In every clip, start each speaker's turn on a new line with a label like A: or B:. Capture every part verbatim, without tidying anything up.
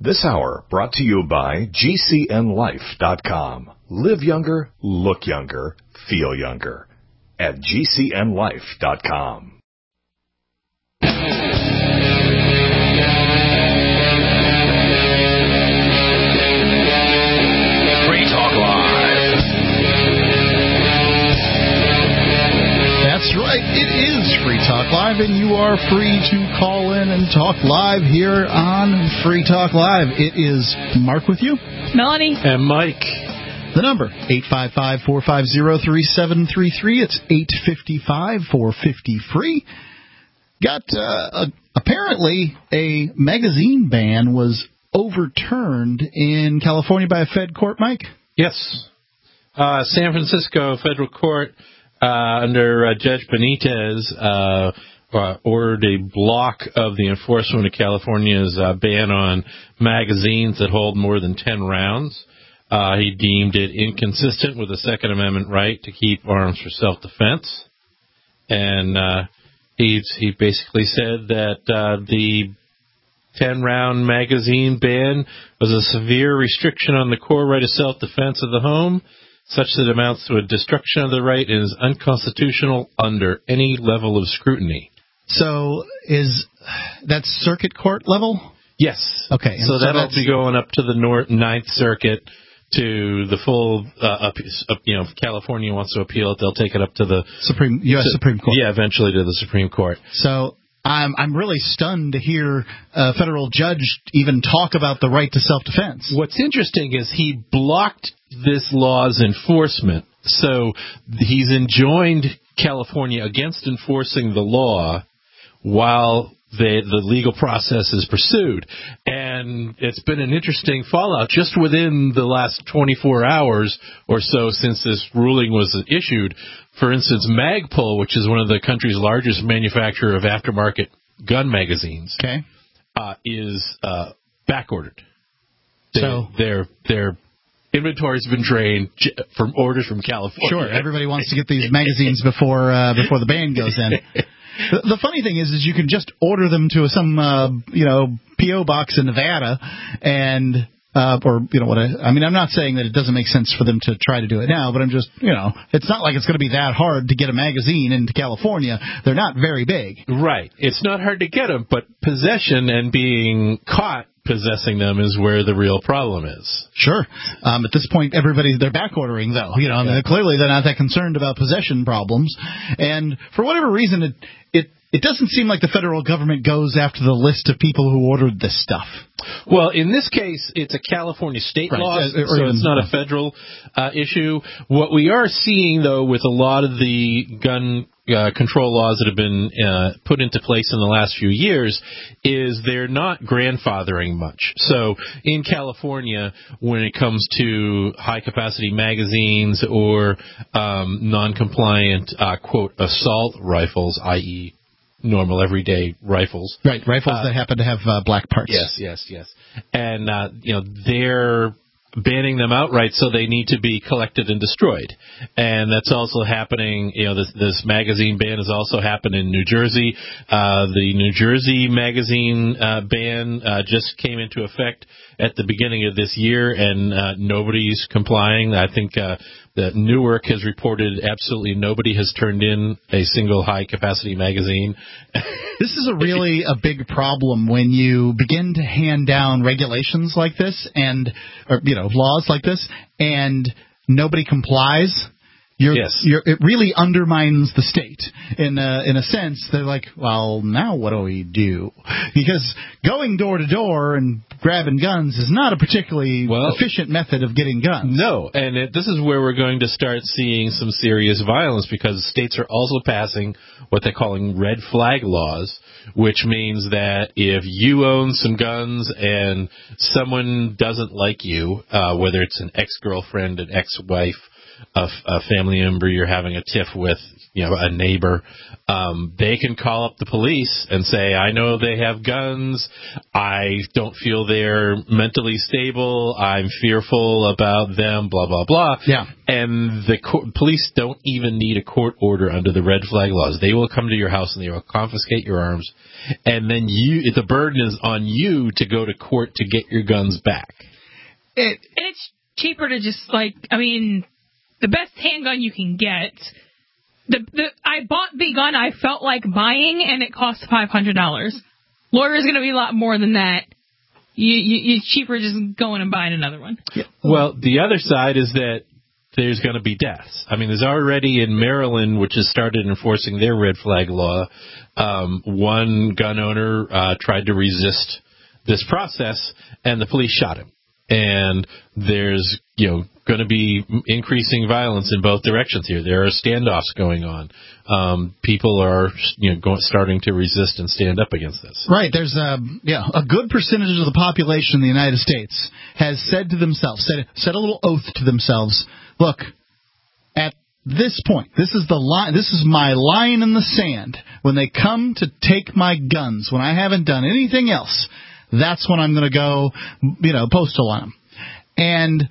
A: This hour brought to you by G C N life dot com. Live younger, look younger, feel younger at G C N life dot com. Free Talk Live.
B: That's right. It is Free Talk Live, and you are free to call in and talk live here on Free Talk Live. It is Mark with you.
C: Melanie.
D: And Mike.
B: The number, eight five five, four five zero, three seven three three. It's eight five five, four five zero, free. Got, uh, a, apparently, a magazine ban was overturned in California by a Fed court, Mike?
D: Yes. Uh, San Francisco Federal Court, uh, under uh, Judge Benitez, uh, uh, ordered a block of the enforcement of California's uh, ban on magazines that hold more than ten rounds. Uh, he deemed it inconsistent with the Second Amendment right to keep arms for self-defense. And uh, he, he basically said that uh, the ten-round magazine ban was a severe restriction on the core right of self-defense of the home, such that it amounts to a destruction of the right and is unconstitutional under any level of scrutiny.
B: So is that circuit court level?
D: Yes.
B: Okay.
D: So,
B: so
D: that'll
B: that's...
D: be going up to the North, Ninth Circuit to the full, uh, up, up, you know, if California wants to appeal it, they'll take it up to the
B: Supreme U S
D: to,
B: Supreme Court.
D: Yeah, eventually to the Supreme Court.
B: So I'm I'm really stunned to hear a federal judge even talk about the right to self-defense.
D: What's interesting is he blocked this law's enforcement, so he's enjoined California against enforcing the law while The, the legal process is pursued. And it's been an interesting fallout just within the last twenty-four hours or so since this ruling was issued. For instance, Magpul, which is one of the country's largest manufacturer of aftermarket gun magazines,
B: okay.
D: uh, is uh, backordered. They,
B: so
D: their their inventory's been drained from orders from California.
B: Sure, everybody wants to get these magazines before uh, before the ban goes in. The, the funny thing is, is you can just order them to some, uh, you know, P O box in Nevada, and uh, or you know what? I, I mean, I'm not saying that it doesn't make sense for them to try to do it now, but I'm just, you know, it's not like it's going to be that hard to get a magazine into California. They're not very big,
D: right? It's not hard to get them, but possession and being caught possessing them is where the real problem is.
B: Sure. Um, at this point, everybody, they're back ordering, though. You know, I mean,
D: yeah.
B: Clearly they're not that concerned about possession problems. And for whatever reason, it, it, it doesn't seem like the federal government goes after the list of people who ordered this stuff.
D: Well, in this case, it's a California state
B: right.
D: law,
B: uh,
D: so
B: even,
D: it's not a federal uh, issue. What we are seeing, though, with a lot of the gun Uh, control laws that have been uh, put into place in the last few years is they're not grandfathering much. So in California, when it comes to high-capacity magazines or um, non-compliant, uh, quote, assault rifles, that is normal, everyday rifles.
B: Right, rifles uh, that happen to have uh, black parts.
D: Yes, yes, yes. And, uh, you know, they're banning them outright, so they need to be collected and destroyed. And that's also happening, you know, this, this magazine ban has also happened in New Jersey. Uh, the New Jersey magazine uh, ban uh, just came into effect at the beginning of this year, and uh, nobody's complying. I think uh, that Newark has reported absolutely nobody has turned in a single high-capacity magazine.
B: This is a really a big problem when you begin to hand down regulations like this and, or, you know, laws like this, and nobody complies. You're,
D: yes.
B: you're, it really undermines the state. In a, in a sense, they're like, well, now what do we do? Because going door to door and grabbing guns is not a particularly well, efficient method of getting guns.
D: No, and it, this is where we're going to start seeing some serious violence, because states are also passing what they're calling red flag laws, which means that if you own some guns and someone doesn't like you, uh, whether it's an ex-girlfriend, an ex-wife, a, a family member you're having a tiff with, you know, a neighbor, um, they can call up the police and say, I know they have guns. I don't feel they're mentally stable. I'm fearful about them, blah, blah, blah.
B: Yeah.
D: And the co- police don't even need a court order under the red flag laws. They will come to your house and they will confiscate your arms. And then you, the burden is on you to go to court to get your guns back.
C: It, and it's cheaper to just, like, I mean, the best handgun you can get. The, the I bought the gun I felt like buying, and it cost five hundred dollars. Lawyer's going to be a lot more than that. You, you, it's cheaper just going and buying another one.
D: Well, the other side is that there's going to be deaths. I mean, there's already in Maryland, which has started enforcing their red flag law, um, one gun owner uh, tried to resist this process, and the police shot him. And there's, you know, going to be increasing violence in both directions here. There are standoffs going on. Um, people are, you know, going, starting to resist and stand up against this.
B: Right. There's a yeah a good percentage of the population in the United States has said to themselves, said said a little oath to themselves, look, at this point, this is the line, this is my line in the sand. When they come to take my guns, when I haven't done anything else, that's when I'm going to go, you know, postal on them. And,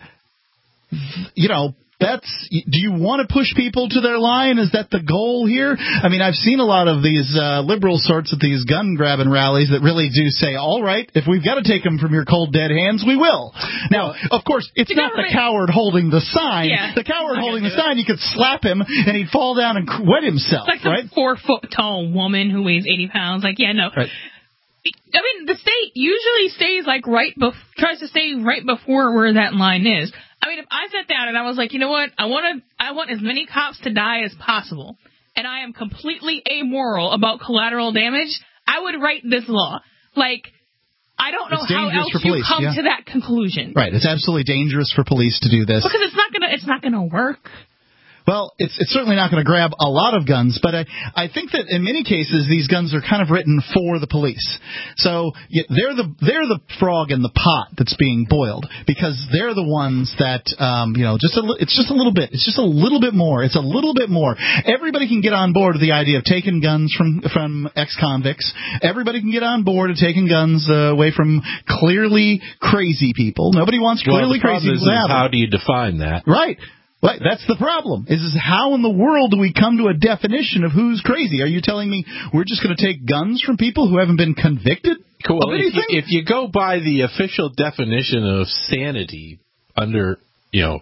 B: you know, that's, do you want to push people to their line? Is that the goal here? I mean, I've seen a lot of these uh, liberal sorts at these gun-grabbing rallies that really do say, all right, if we've got to take them from your cold, dead hands, we will. Now, of course, it's the not the coward holding the sign.
C: Yeah,
B: the coward holding the sign, you could slap him and he'd fall down and wet himself,
C: like
B: right?
C: Like a four-foot-tall woman who weighs eighty pounds. Like, yeah, no.
B: Right.
C: I mean, the state usually stays like right, bef- tries to stay right before where that line is. I mean, if I sat down and I was like, you know what, I want to, I want as many cops to die as possible, and I am completely amoral about collateral damage, I would write this law. Like, I don't know
B: it's
C: how else
B: for police,
C: you come
B: yeah.
C: to that conclusion.
B: Right, it's absolutely dangerous for police to do this
C: because it's not gonna, it's not gonna work.
B: Well, it's it's certainly not going to grab a lot of guns, but I, I think that in many cases these guns are kind of written for the police. So yeah, they're the they're the frog in the pot that's being boiled because they're the ones that um, you know just a, it's just a little bit it's just a little bit more it's a little bit more. Everybody can get on board with the idea of taking guns from from ex-convicts. Everybody can get on board of taking guns uh, away from clearly crazy people. Nobody wants clearly
D: well, the
B: crazy people to have them.
D: How do you define that?
B: Right. Right, that's the problem. Is, is how in the world do we come to a definition of who's crazy? Are you telling me we're just going to take guns from people who haven't been convicted?
D: Cool.
B: Of anything?
D: If you, if you go by the official definition of sanity under, you know,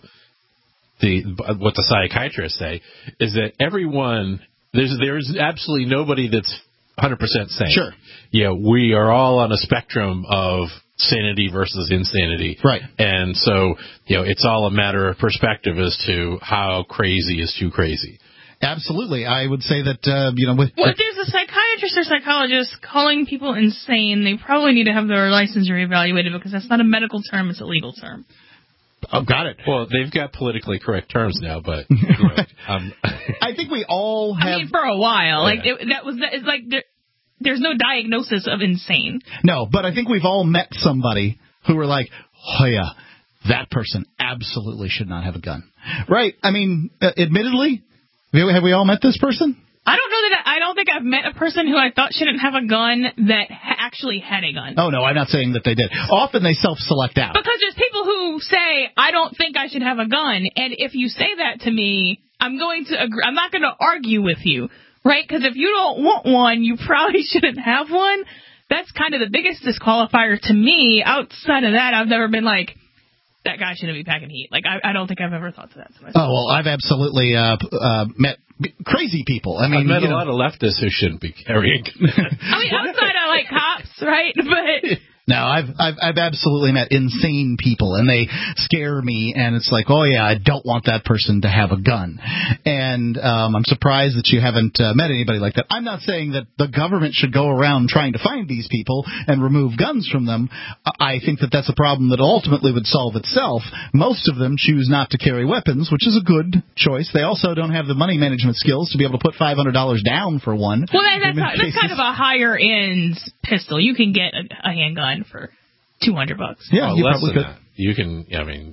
D: the what the psychiatrists say, is that everyone there's there's absolutely nobody that's one hundred percent sane.
B: Sure.
D: Yeah, we are all on a spectrum of sanity versus insanity.
B: Right.
D: And so, you know, it's all a matter of perspective as to how crazy is too crazy.
B: Absolutely. I would say that, uh, you know, with...
C: Well, if there's a psychiatrist or psychologist calling people insane, they probably need to have their license reevaluated because that's not a medical term, it's a legal term.
B: Oh, got it.
D: Well, they've got politically correct terms now, but you know,
B: right.
D: um,
B: I think we all have...
C: I mean, for a while. Like,
D: yeah.
C: it, that was... It's like... There, There's no diagnosis of insane.
B: No, but I think we've all met somebody who were like, oh, yeah, that person absolutely should not have a gun. Right. I mean, uh, admittedly, have we all met this person?
C: I don't know that I, I don't think I've met a person who I thought shouldn't have a gun that ha- actually had a gun.
B: Oh, no, I'm not saying that they did. Often they self-select out.
C: Because there's people who say, I don't think I should have a gun. And if you say that to me, I'm going to agree. I'm not going to argue with you. Right? Because if you don't want one, you probably shouldn't have one. That's kind of the biggest disqualifier to me. Outside of that, I've never been like, that guy shouldn't be packing heat. Like, I, I don't think I've ever thought to that to myself.
B: Oh, well, I've absolutely uh, uh, met crazy people. I mean,
D: I've met
B: you
D: a
B: know.
D: lot of leftists who shouldn't be carrying.
C: I mean, outside of, like, cops, right? But...
B: No, I've, I've I've absolutely met insane people, and they scare me, and it's like, oh, yeah, I don't want that person to have a gun. And um, I'm surprised that you haven't uh, met anybody like that. I'm not saying that the government should go around trying to find these people and remove guns from them. I think that that's a problem that ultimately would solve itself. Most of them choose not to carry weapons, which is a good choice. They also don't have the money management skills to be able to put five hundred dollars down for one.
C: Well, that, that's, a, that's kind of a higher-end pistol. You can get a, a handgun for two hundred bucks.
B: Yeah,
D: well,
B: you
D: less
B: probably
D: than
B: could.
D: that. You can, I mean,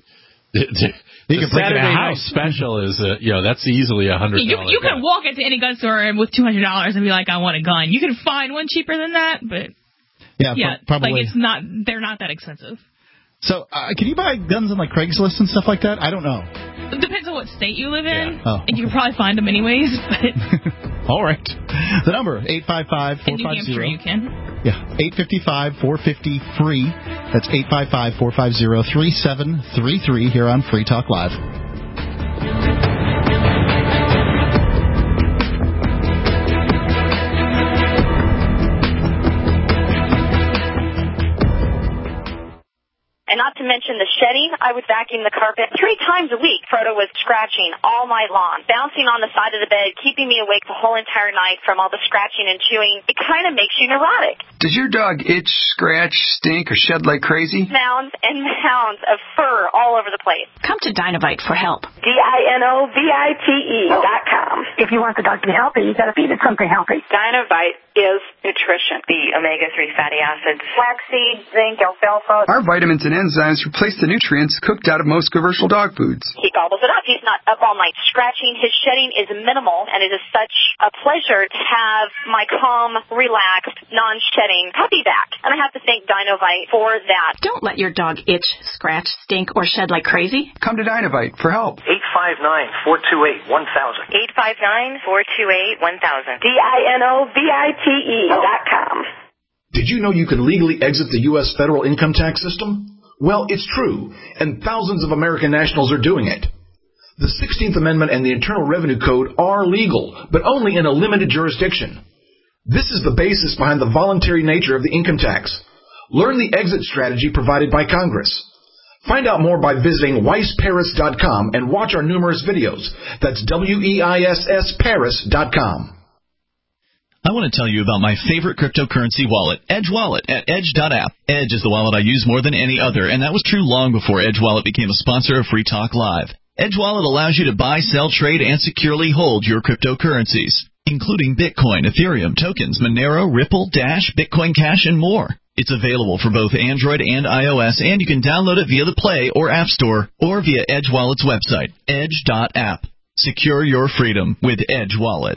D: The, the
B: You can break it
D: Saturday
B: in a
D: night
B: house.
D: special is, uh, you know, that's easily a hundred
C: You,
D: dollars.
C: you can walk into any gun store and with two hundred dollars and be like, I want a gun. You can find one cheaper than that, but
B: Yeah,
C: yeah,
B: pro- probably.
C: like it's not. They're not that expensive.
B: So, uh, can you buy guns on like Craigslist and stuff like that? I don't know.
C: It depends on what state you live in,
B: Yeah. Oh,
C: and you can probably find them anyways. But
B: All right. The number eight five five, four
C: in New
B: five
C: Hampshire,
B: zero.
C: you can.
B: Yeah, eight five five, four five zero, free. That's eight five five, four five zero, three seven three three here on Free Talk Live.
E: And not to mention the shedding, I would vacuum the carpet three times a week. Frodo was scratching all night long, bouncing on the side of the bed, keeping me awake the whole entire night from all the scratching and chewing. It kind of makes you neurotic.
F: Does your dog itch, scratch, stink, or shed like crazy?
E: Mounds and mounds of fur all over the place.
G: Come to Dinovite for help.
E: D I N O V I T E dot com.
H: If you want the dog to be healthy, you got to feed it something healthy.
E: Dinovite is nutrition. The omega three fatty acids, flaxseed, zinc, alfalfa.
F: Our vitamins and enzymes replace the nutrients cooked out of most commercial dog foods.
E: He gobbles it up. He's not up all night scratching. His shedding is minimal, and it is such a pleasure to have my calm, relaxed, non-shedding puppy back. And I have to thank Dinovite for that.
G: Don't let your dog itch, scratch, stink, or shed like crazy.
F: Come to Dinovite for help.
I: eight five nine, four two eight, one thousand.
E: eight five nine, four two eight, one thousand. D I N O V I T E dot com.
J: Did you know you can legally exit the U S federal income tax system? Well, it's true, and thousands of American nationals are doing it. The sixteenth Amendment and the Internal Revenue Code are legal, but only in a limited jurisdiction. This is the basis behind the voluntary nature of the income tax. Learn the exit strategy provided by Congress. Find out more by visiting weiss paris dot com and watch our numerous videos. That's W E I S S Paris dot com.
K: I want to tell you about my favorite cryptocurrency wallet, Edge Wallet, at edge dot app. Edge is the wallet I use more than any other, and that was true long before Edge Wallet became a sponsor of Free Talk Live. Edge Wallet allows you to buy, sell, trade, and securely hold your cryptocurrencies, including Bitcoin, Ethereum, tokens, Monero, Ripple, Dash, Bitcoin Cash, and more. It's available for both Android and iOS, and you can download it via the Play or App Store or via Edge Wallet's website, edge dot app. Secure your freedom with Edge Wallet.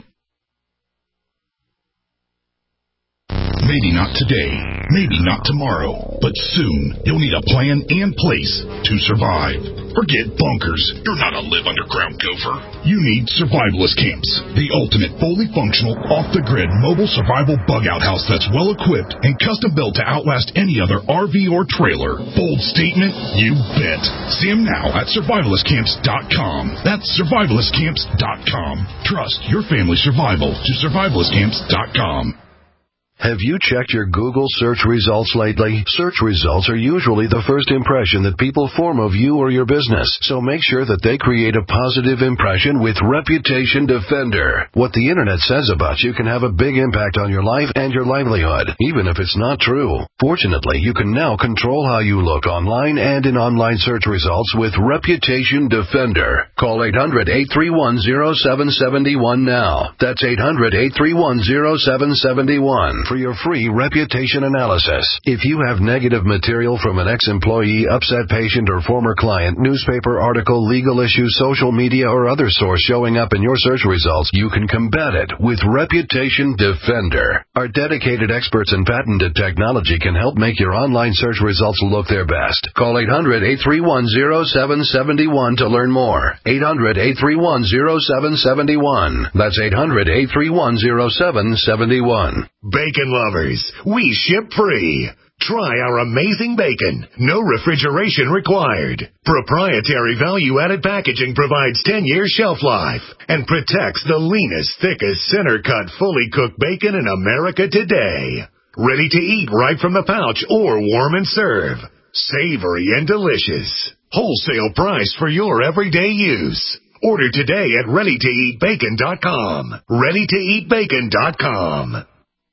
L: Maybe not today, maybe not tomorrow, but soon you'll need a plan and place to survive. Forget bunkers. You're not a live underground gopher. You need Survivalist Camps, the ultimate fully functional, off-the-grid mobile survival bug-out house that's well-equipped and custom-built to outlast any other R V or trailer. Bold statement? You bet. See them now at survivalist camps dot com. That's survivalist camps dot com. Trust your family's survival to survivalist camps dot com.
M: Have you checked your Google search results lately? Search results are usually the first impression that people form of you or your business, so make sure that they create a positive impression with Reputation Defender. What the internet says about you can have a big impact on your life and your livelihood, even if it's not true. Fortunately, you can now control how you look online and in online search results with Reputation Defender. Call eight hundred, eight three one, zero seven seven one now. That's eight hundred, eight three one, zero seven seven one. For your free reputation analysis. If you have negative material from an ex-employee, upset patient, or former client, newspaper article, legal issue, social media, or other source showing up in your search results, you can combat it with Reputation Defender. Our dedicated experts in patented technology can help make your online search results look their best. Call eight hundred, eight three one, zero seven seven one to learn more. eight hundred, eight three one, zero seven seven one. That's eight hundred, eight three one, zero seven seven one.
N: Bacon lovers, we ship free. Try our amazing bacon. No refrigeration required. Proprietary value-added packaging provides ten-year shelf life and protects the leanest, thickest, center-cut, fully cooked bacon in America today. Ready to eat right from the pouch or warm and serve. Savory and delicious. Wholesale price for your everyday use. Order today at ready to eat bacon dot com. ready to eat bacon dot com.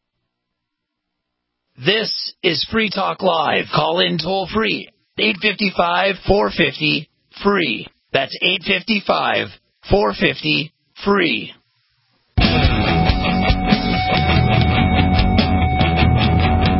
O: This is Free Talk Live. Call in toll free. eight five five, four five zero, free. That's eight five five, four five zero, free.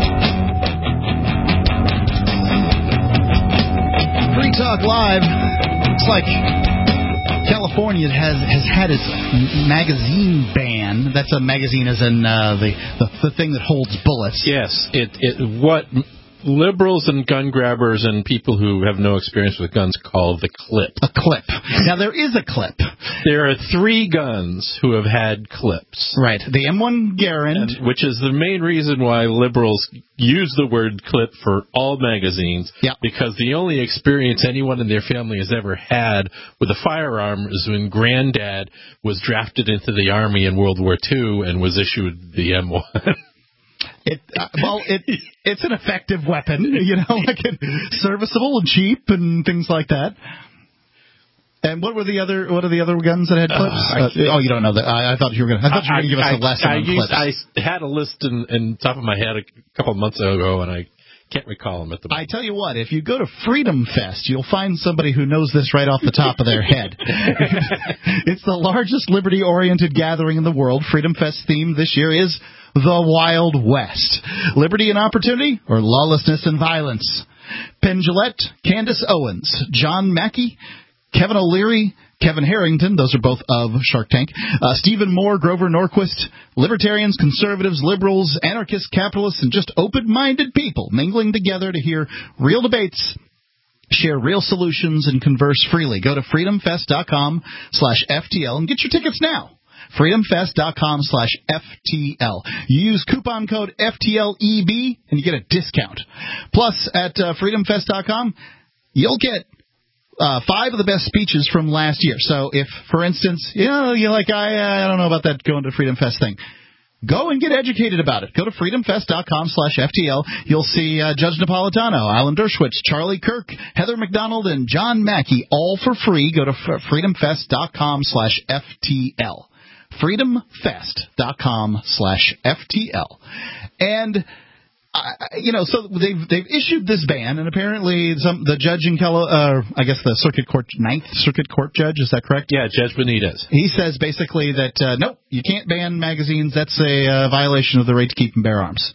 B: Free Talk Live. looks like California has has had its magazine ban. That's a magazine as in uh, the, the the thing that holds bullets.
D: Yes. It it what liberals and gun grabbers and people who have no experience with guns call the clip.
B: A clip. Now, there is a clip.
D: There are three guns who have had clips.
B: Right. The M one Garand.
D: And, which is the main reason why liberals use the word clip for all magazines.
B: Yep.
D: Because the only experience anyone in their family has ever had with a firearm is when Granddad was drafted into the Army in World War Two and was issued the M one.
B: It uh, well, it it's an effective weapon, you know, like serviceable and cheap and things like that. And what were the other? What are the other guns that had clips? Uh, uh, oh, you don't know that. I, I thought you were going. I thought you were going to give us
D: I,
B: a lesson
D: I,
B: on
D: used,
B: clips.
D: I had a list in, in top of my head a couple of months ago, and I can't recall them at the moment.
B: I tell you what, if you go to Freedom Fest, you'll find somebody who knows this right off the top of their head. It's the largest liberty-oriented gathering in the world. Freedom Fest theme this year is the Wild West. Liberty and opportunity, or lawlessness and violence? Penn Jillette, Candace Owens, John Mackey, Kevin O'Leary, Kevin Harrington, those are both of Shark Tank, uh, Stephen Moore, Grover Norquist, libertarians, conservatives, liberals, anarchists, capitalists, and just open-minded people mingling together to hear real debates, share real solutions, and converse freely. Go to freedomfest.com slash FTL and get your tickets now. freedomfest.com slash FTL. You use coupon code F T L E B and you get a discount. Plus, at uh, freedomfest dot com, you'll get Uh, five of the best speeches from last year. So if, for instance, you know, you're like, I, I don't know about that going to Freedom Fest thing, go and get educated about it. Go to freedomfest.com slash FTL. You'll see uh, Judge Napolitano, Alan Dershowitz, Charlie Kirk, Heather McDonald, and John Mackey, all for free. Go to f- freedomfest.com slash FTL. freedomfest.com slash FTL. And Uh, you know, so they've they've issued this ban, and apparently some the judge in Cali- uh, I guess the Circuit Court, Ninth Circuit Court judge, is that correct?
D: Yeah, Judge Benitez.
B: He says basically that uh, nope, you can't ban magazines. That's a uh, violation of the right to keep and bear arms.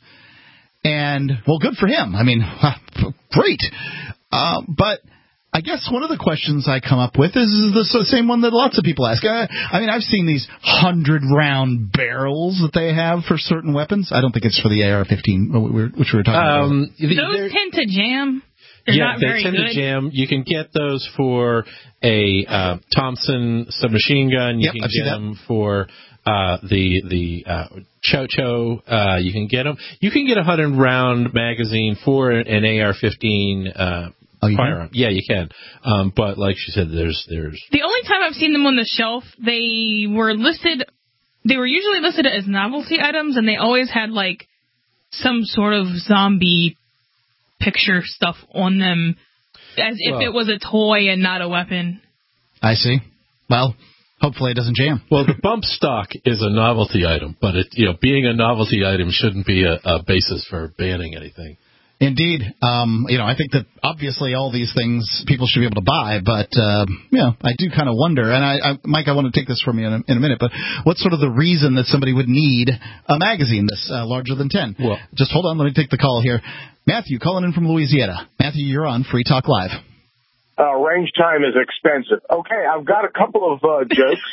B: And well, good for him. I mean, great. Uh, but I guess one of the questions I come up with is, is the same one that lots of people ask. I, I mean, I've seen these hundred-round barrels that they have for certain weapons. I don't think it's for the A R fifteen, which we were talking
D: um,
B: about.
C: Those tend to jam. They're
D: yeah,
C: not
D: they
C: very
D: tend
C: good.
D: to jam. You can get those for a uh, Thompson submachine gun. You
B: Yep,
D: can
B: I've
D: get
B: seen
D: them for uh, the the uh, Cho-Cho. Uh, you can get them. You can get a hundred-round magazine for an A R fifteen. Uh,
B: Oh, you
D: firearm.
B: can?
D: Yeah, you can. Um, but like she said, there's there's.
C: The only time I've seen them on the shelf, they were listed. They were usually listed as novelty items, and they always had like some sort of zombie picture stuff on them, as if
D: well,
C: it was a toy and not a weapon.
B: I see. Well, hopefully it doesn't jam.
D: Well, the bump stock is a novelty item, but it you know being a novelty item shouldn't be a, a basis for banning anything.
B: Indeed. Um, you know, I think that obviously all these things people should be able to buy, but, uh, you know, I do kind of wonder, and I, I, Mike, I want to take this from you in a, in a minute, but what's sort of the reason that somebody would need a magazine this uh, larger than ten?
D: Well,
B: just hold on, let me take the call here. Matthew, calling in from Louisiana. Matthew, you're on Free Talk Live.
P: Uh, range time is expensive. Okay, I've got a couple of uh, jokes.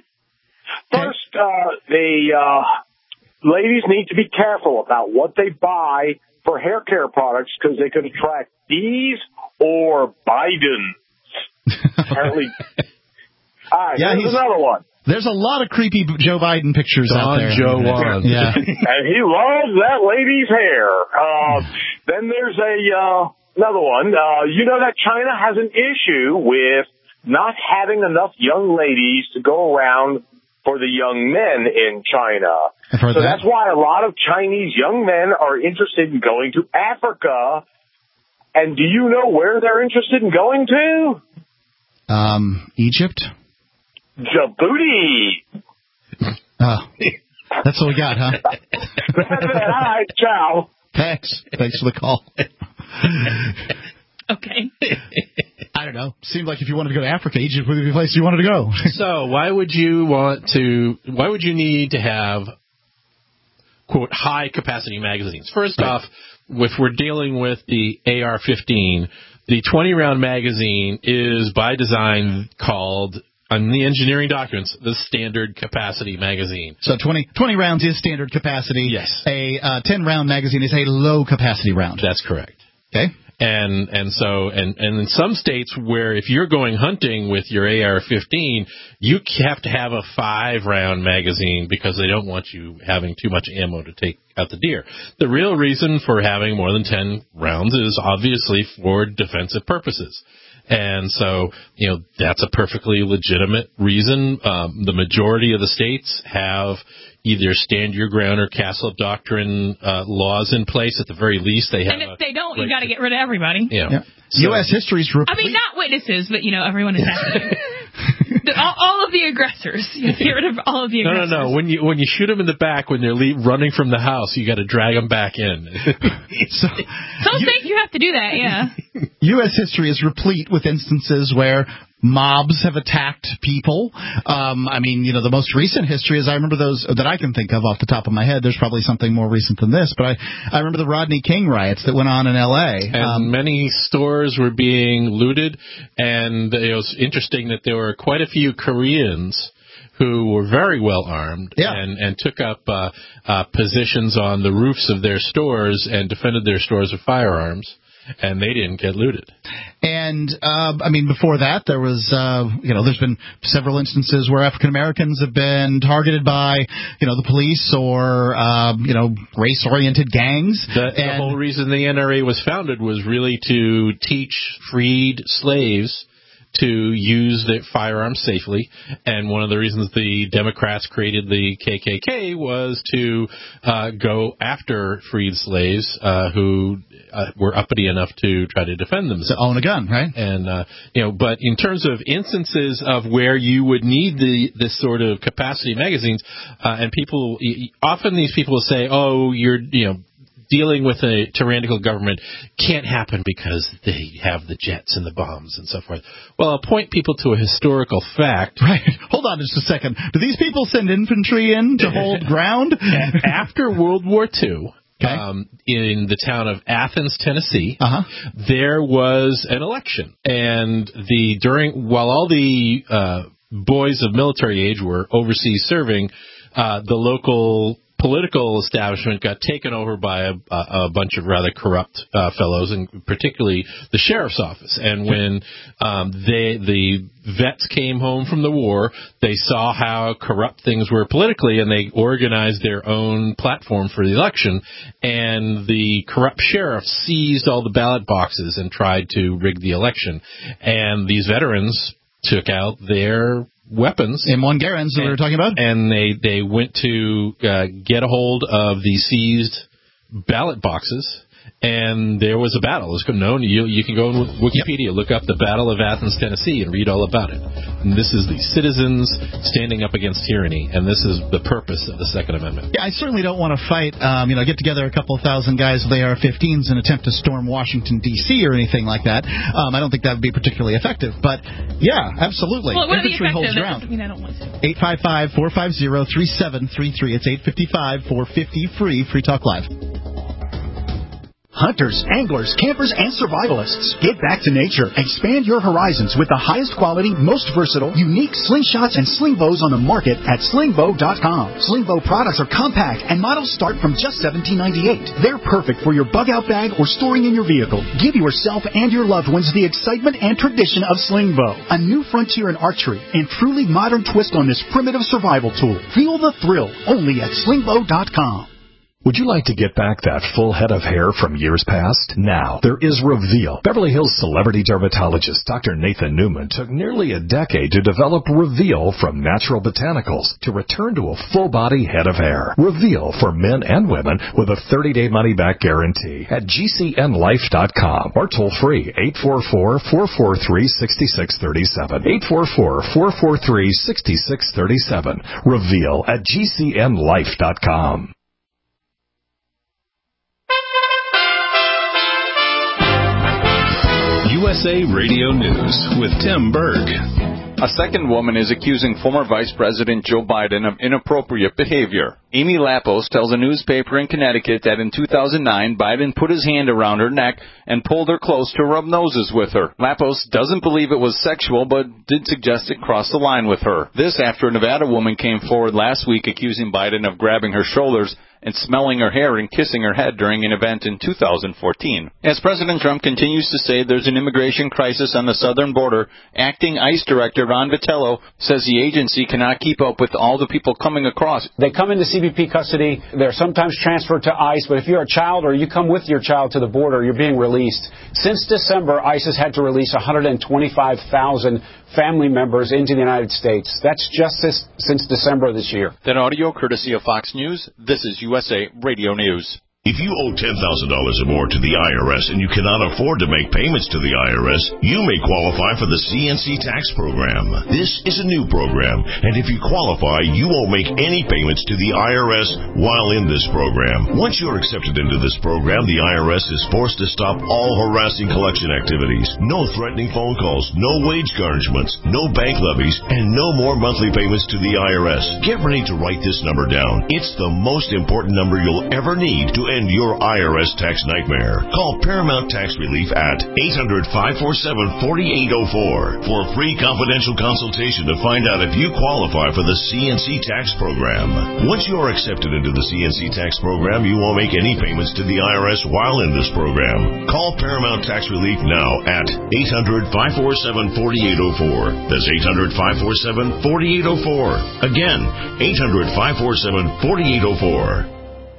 P: First, uh, the uh, ladies need to be careful about what they buy for hair care products because they could attract bees or Biden. Apparently. All right,
B: yeah,
P: here's another one.
B: There's a lot of creepy Joe Biden pictures
D: Don
B: out there.
D: Joe Juan.
B: Yeah.
P: And he loves that lady's hair. Uh, then there's a uh, another one. Uh, you know that China has an issue with not having enough young ladies to go around for the young men in China. So
B: that.
P: that's why a lot of Chinese young men are interested in going to Africa. And do you know where they're interested in going to?
B: Um, Egypt?
P: Djibouti.
B: Oh, that's what we got, huh?
P: That's it. All right, ciao.
B: Thanks. Thanks for the call.
C: Okay.
B: I don't know. Seemed like if you wanted to go to Africa, Egypt would be the place you wanted to go.
D: So why would you want to, why would you need to have, quote, high-capacity magazines? First
B: right.
D: off, if we're dealing with the A R fifteen, the twenty-round magazine is by design called, on the engineering documents, the standard capacity magazine.
B: So twenty, twenty rounds is standard capacity.
D: Yes.
B: A uh, ten-round magazine is a low-capacity round.
D: That's correct.
B: Okay.
D: And and so and, and in some states where if you're going hunting with your A R fifteen, you have to have a five-round magazine because they don't want you having too much ammo to take out the deer. The real reason for having more than ten rounds is obviously for defensive purposes. And so, you know, that's a perfectly legitimate reason. Um, the majority of the states have either stand your ground or castle doctrine uh, laws in place. At the very least, they have.
C: And if
D: a,
C: they don't,
D: right
C: you got to get rid of everybody.
D: Yeah.
B: yeah.
D: So,
B: U S history's replete.
C: I mean, not witnesses, but, you know, everyone is happy. the, all, all of the aggressors. You get rid of all of the aggressors.
D: No, no, no. When you when you shoot them in the back when they're le- running from the house, you got to drag them back in.
B: so,
C: Some states you have to do that, yeah.
B: U S history is replete with instances where mobs have attacked people. Um, I mean, you know, the most recent history is I remember those that I can think of off the top of my head. There's probably something more recent than this, but I, I remember the Rodney King riots that went on in L A
D: And
B: um,
D: many stores were being looted, and it was interesting that there were quite a few Koreans who were very well armed
B: yeah.
D: and, and took up uh, uh, positions on the roofs of their stores and defended their stores with firearms. And they didn't get looted.
B: And, uh, I mean, before that, there was, uh, you know, there's been several instances where African Americans have been targeted by, you know, the police or, uh, you know, race-oriented gangs.
D: The, the whole reason the N R A was founded was really to teach freed slaves to use their firearms safely, and one of the reasons the Democrats created the K K K was to uh, go after freed slaves uh, who uh, were uppity enough to try to defend themselves.
B: To own a gun, right?
D: And uh, you know, but in terms of instances of where you would need the this sort of capacity magazines, uh, and people often these people will say, "Oh, you're you know." dealing with a tyrannical government can't happen because they have the jets and the bombs and so forth." Well, I'll point people to a historical fact.
B: Right. Hold on just a second. Do these people send infantry in to hold ground?
D: After World War Two,
B: okay.
D: um, in the town of Athens, Tennessee,
B: uh-huh.
D: there was an election. And the during while all the uh, boys of military age were overseas serving, uh, the local political establishment got taken over by a, a bunch of rather corrupt uh, fellows, and particularly the sheriff's office. And when um, they, the vets came home from the war, they saw how corrupt things were politically, and they organized their own platform for the election. And the corrupt sheriff seized all the ballot boxes and tried to rig the election. And these veterans took out their weapons.
B: M one Garand's that we were talking about?
D: And they, they went to uh, get a hold of the seized ballot boxes, and there was a battle. It was known. You, you can go on Wikipedia, look up the Battle of Athens, Tennessee, and read all about it. And this is the citizens standing up against tyranny, and this is the purpose of the Second Amendment.
B: Yeah, I certainly don't want to fight, um, you know, get together a couple of thousand guys with A R fifteens and attempt to storm Washington, D C or anything like that. Um, I don't think that would be particularly effective. But, yeah, absolutely.
C: Well, it would be
B: Infantry
C: effective.
B: holds
C: That
B: ground.
C: doesn't mean I don't want to.
B: eight five five, four five zero, three seven three three. It's eight five five, four five zero, free, Free Talk Live.
Q: Hunters, anglers, campers, and survivalists. Get back to nature. Expand your horizons with the highest quality, most versatile, unique slingshots and sling bows on the market at sling bow dot com. Sling bow products are compact and models start from just seventeen ninety-eight. They're perfect for your bug-out bag or storing in your vehicle. Give yourself and your loved ones the excitement and tradition of sling bow, a new frontier in archery and truly modern twist on this primitive survival tool. Feel the thrill only at sling bow dot com.
A: Would you like to get back that full head of hair from years past? Now, there is Reveal. Beverly Hills celebrity dermatologist Doctor Nathan Newman took nearly a decade to develop Reveal from natural botanicals to return to a full-body head of hair. Reveal for men and women with a thirty-day money-back guarantee at G C N life dot com or toll-free eight four four, four four three, six six three seven. eight four four, four four three, six six three seven. Reveal at G C N life dot com.
R: U S A Radio News with Tim Berg. A second woman is accusing former Vice President Joe Biden of inappropriate behavior. Amy Lapos tells a newspaper in Connecticut that in two thousand nine, Biden put his hand around her neck and pulled her close to rub noses with her. Lapos doesn't believe it was sexual, but did suggest it crossed the line with her. This after a Nevada woman came forward last week accusing Biden of grabbing her shoulders and smelling her hair and kissing her head during an event in two thousand fourteen. As President Trump continues to say there's an immigration crisis on the southern border, acting ICE Director Ron Vitello says the agency cannot keep up with all the people coming across.
S: They come into C B P custody. They're sometimes transferred to ICE, but if you're a child or you come with your child to the border, you're being released. Since December, ICE has had to release one hundred twenty-five thousand family members into the United States. That's just this, since December of this year.
R: That audio courtesy of Fox News. This is U S A Radio News.
L: If you owe ten thousand dollars or more to the I R S and you cannot afford to make payments to the I R S, you may qualify for the C N C tax program. This is a new program, and if you qualify, you won't make any payments to the I R S while in this program. Once you're accepted into this program, the I R S is forced to stop all harassing collection activities. No threatening phone calls, no wage garnishments, no bank levies, and no more monthly payments to the I R S. Get ready to write this number down. It's the most important number you'll ever need to end your I R S tax nightmare. Call Paramount Tax Relief at eight hundred, five four seven, four eight zero four for a free confidential consultation to find out if you qualify for the C N C tax program. Once you are accepted into the C N C tax program, you won't make any payments to the I R S while in this program. Call Paramount Tax Relief now at eight hundred, five four seven, four eight zero four. That's eight hundred, five four seven, four eight zero four. Again, eight hundred, five four seven, four eight zero four.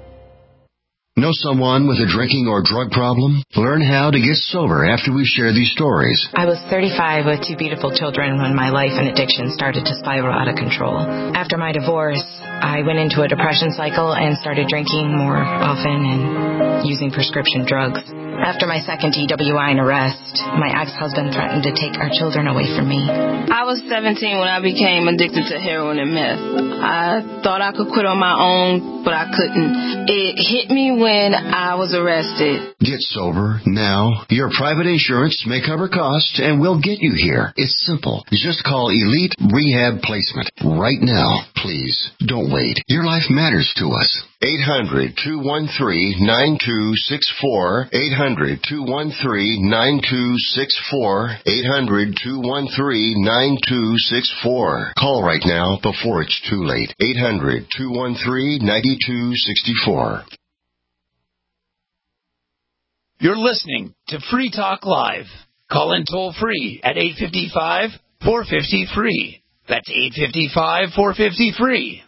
T: Know someone with a drinking or drug problem? Learn how to get sober after we share these stories.
U: I was thirty-five with two beautiful children when my life and addiction started to spiral out of control. After my divorce, I went into a depression cycle and started drinking more often and using prescription drugs. After my second D W I and arrest, my ex-husband threatened to take our children away from me.
V: I was seventeen when I became addicted to heroin and meth. I thought I could quit on my own, but I couldn't. It hit me when I was arrested.
T: Get sober now. Your private insurance may cover costs and we'll get you here. It's simple. Just call Elite Rehab Placement right now. Please, don't wait. Your life matters to us. eight hundred, two one three, nine two six four. eight hundred, two one three, nine two six four. eight hundred, two one three, nine two six four. Call right now before it's too late. eight hundred, two one three, nine two six four.
O: You're listening to Free Talk Live. Call in toll free at eight five five, four five zero, free. That's eight five five, four five zero, free.